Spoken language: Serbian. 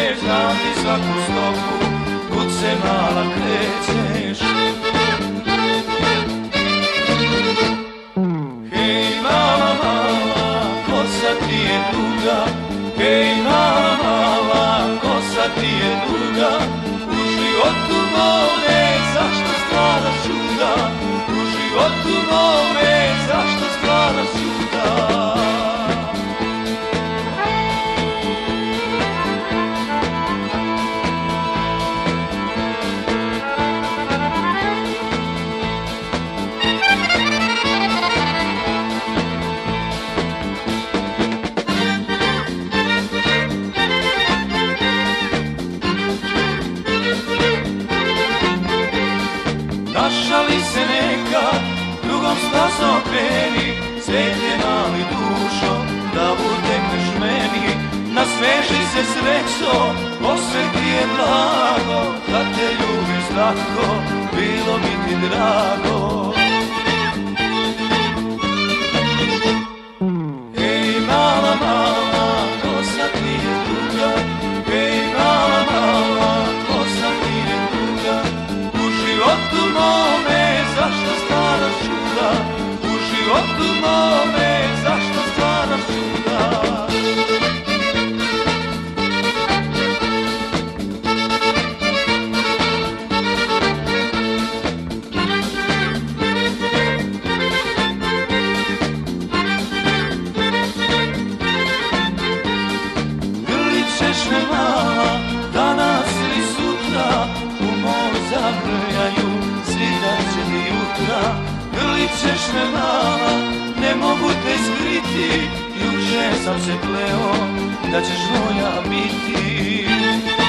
znam ti svaku stopu, kud se mala krećeš. Hej mala, mala, kosa ti je duga, hej mala, mala, kosa ti je duga, u životu mome zašto stvaraš čuda, u životu mome zašto stvaraš čuda. Našali se neka, drugom stazom kreni, svet je mali dušo, da utekneš meni. Nasmeši se srećo, osmeh ti je blago, da te ljubim slatko, bilo bi ti drago. Hej mala, mala, kosa ti je duga, hej mala, mala, kosa ti je duga, u životu mome zašto stvaraš čuda, u životu mome zašto stvaraš čuda. Grlit ćeš me mala, danas ili sutra, u mom zagrljaju svitat će ti jutra. Grlit ćeš me mala, ne mogu te skriti, juče sam se kleo da ćeš moja biti.